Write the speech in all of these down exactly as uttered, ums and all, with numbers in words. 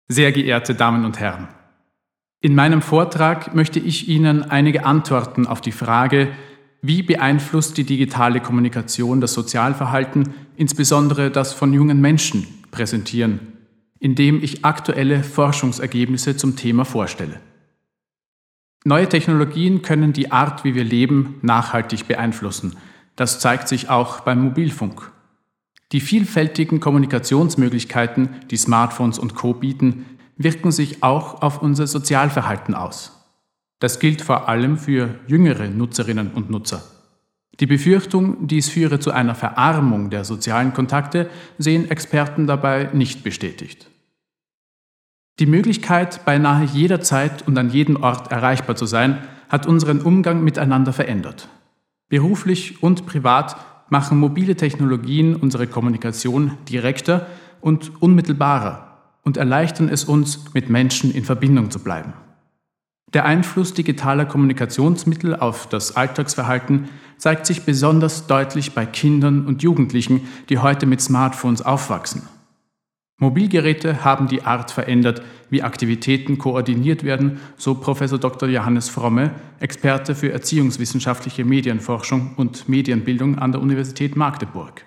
Sehr geehrte Damen und Herren, in meinem Vortrag möchte ich Ihnen einige Antworten auf die Frage, wie beeinflusst die digitale Kommunikation das Sozialverhalten, insbesondere das von jungen Menschen, präsentieren, indem ich aktuelle Forschungsergebnisse zum Thema vorstelle. Neue Technologien können die Art, wie wir leben, nachhaltig beeinflussen. Das zeigt sich auch beim Mobilfunk. Die vielfältigen Kommunikationsmöglichkeiten, die Smartphones und Co. bieten, wirken sich auch auf unser Sozialverhalten aus. Das gilt vor allem für jüngere Nutzerinnen und Nutzer. Die Befürchtung, dies führe zu einer Verarmung der sozialen Kontakte, sehen Experten dabei nicht bestätigt. Die Möglichkeit, beinahe jederzeit und an jedem Ort erreichbar zu sein, hat unseren Umgang miteinander verändert. Beruflich und privat machen mobile Technologien unsere Kommunikation direkter und unmittelbarer und erleichtern es uns, mit Menschen in Verbindung zu bleiben. Der Einfluss digitaler Kommunikationsmittel auf das Alltagsverhalten zeigt sich besonders deutlich bei Kindern und Jugendlichen, die heute mit Smartphones aufwachsen. Mobilgeräte haben die Art verändert, wie Aktivitäten koordiniert werden, so Professor Doktor Johannes Fromme, Experte für erziehungswissenschaftliche Medienforschung und Medienbildung an der Universität Magdeburg.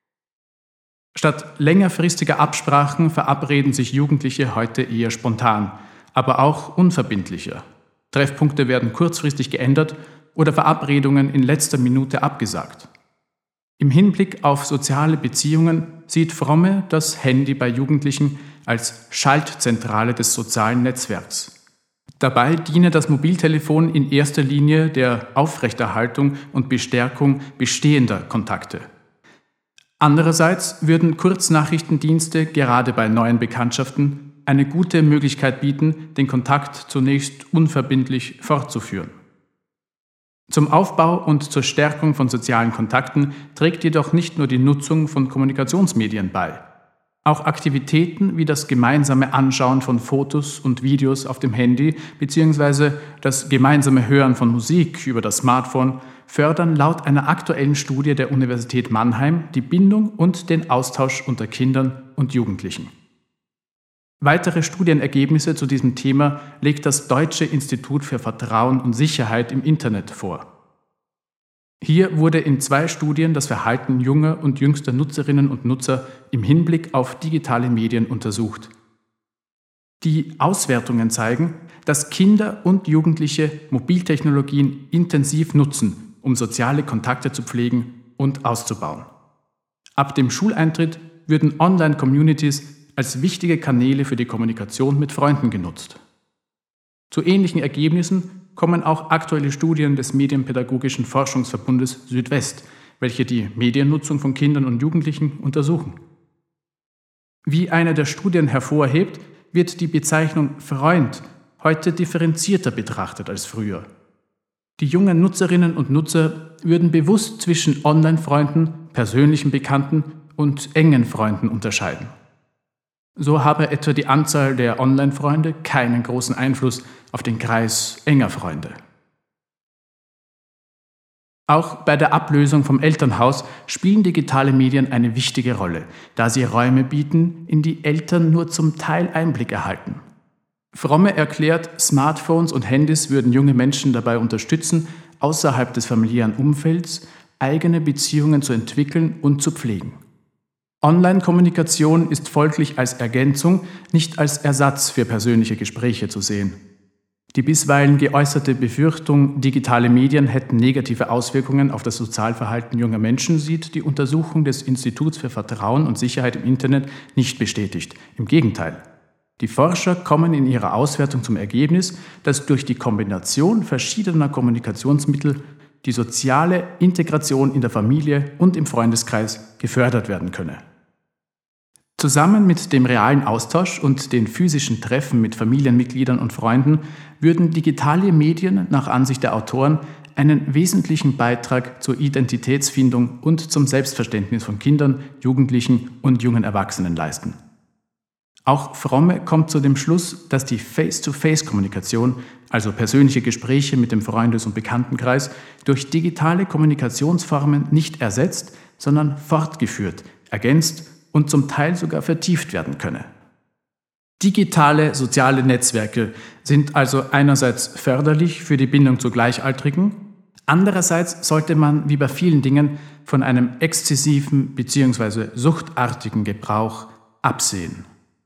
Statt längerfristiger Absprachen verabreden sich Jugendliche heute eher spontan, aber auch unverbindlicher. Treffpunkte werden kurzfristig geändert oder Verabredungen in letzter Minute abgesagt. Im Hinblick auf soziale Beziehungen sieht Fromme das Handy bei Jugendlichen als Schaltzentrale des sozialen Netzwerks. Dabei diene das Mobiltelefon in erster Linie der Aufrechterhaltung und Bestärkung bestehender Kontakte. Andererseits würden Kurznachrichtendienste gerade bei neuen Bekanntschaften eine gute Möglichkeit bieten, den Kontakt zunächst unverbindlich fortzuführen. Zum Aufbau und zur Stärkung von sozialen Kontakten trägt jedoch nicht nur die Nutzung von Kommunikationsmedien bei. Auch Aktivitäten wie das gemeinsame Anschauen von Fotos und Videos auf dem Handy bzw. das gemeinsame Hören von Musik über das Smartphone fördern laut einer aktuellen Studie der Universität Mannheim die Bindung und den Austausch unter Kindern und Jugendlichen. Weitere Studienergebnisse zu diesem Thema legt das Deutsche Institut für Vertrauen und Sicherheit im Internet vor. Hier wurde in zwei Studien das Verhalten junger und jüngster Nutzerinnen und Nutzer im Hinblick auf digitale Medien untersucht. Die Auswertungen zeigen, dass Kinder und Jugendliche Mobiltechnologien intensiv nutzen, um soziale Kontakte zu pflegen und auszubauen. Ab dem Schuleintritt würden Online-Communities als wichtige Kanäle für die Kommunikation mit Freunden genutzt. Zu ähnlichen Ergebnissen kommen auch aktuelle Studien des Medienpädagogischen Forschungsverbundes Südwest, welche die Mediennutzung von Kindern und Jugendlichen untersuchen. Wie eine der Studien hervorhebt, wird die Bezeichnung Freund heute differenzierter betrachtet als früher. Die jungen Nutzerinnen und Nutzer würden bewusst zwischen Online-Freunden, persönlichen Bekannten und engen Freunden unterscheiden. So habe etwa die Anzahl der Online-Freunde keinen großen Einfluss auf den Kreis enger Freunde. Auch bei der Ablösung vom Elternhaus spielen digitale Medien eine wichtige Rolle, da sie Räume bieten, in die Eltern nur zum Teil Einblick erhalten. Fromme erklärt, Smartphones und Handys würden junge Menschen dabei unterstützen, außerhalb des familiären Umfelds eigene Beziehungen zu entwickeln und zu pflegen. Online-Kommunikation ist folglich als Ergänzung, nicht als Ersatz für persönliche Gespräche zu sehen. Die bisweilen geäußerte Befürchtung, digitale Medien hätten negative Auswirkungen auf das Sozialverhalten junger Menschen, sieht die Untersuchung des Instituts für Vertrauen und Sicherheit im Internet nicht bestätigt. Im Gegenteil. Die Forscher kommen in ihrer Auswertung zum Ergebnis, dass durch die Kombination verschiedener Kommunikationsmittel die soziale Integration in der Familie und im Freundeskreis gefördert werden könne. Zusammen mit dem realen Austausch und den physischen Treffen mit Familienmitgliedern und Freunden würden digitale Medien nach Ansicht der Autoren einen wesentlichen Beitrag zur Identitätsfindung und zum Selbstverständnis von Kindern, Jugendlichen und jungen Erwachsenen leisten. Auch Fromme kommt zu dem Schluss, dass die Face-to-Face-Kommunikation, also persönliche Gespräche mit dem Freundes- und Bekanntenkreis, durch digitale Kommunikationsformen nicht ersetzt, sondern fortgeführt, ergänzt und zum Teil sogar vertieft werden könne. Digitale soziale Netzwerke sind also einerseits förderlich für die Bindung zu Gleichaltrigen, andererseits sollte man, wie bei vielen Dingen, von einem exzessiven bzw. suchtartigen Gebrauch absehen.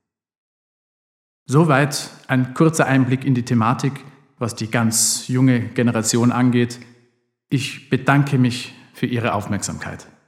Soweit ein kurzer Einblick in die Thematik, was die ganz junge Generation angeht. Ich bedanke mich für Ihre Aufmerksamkeit.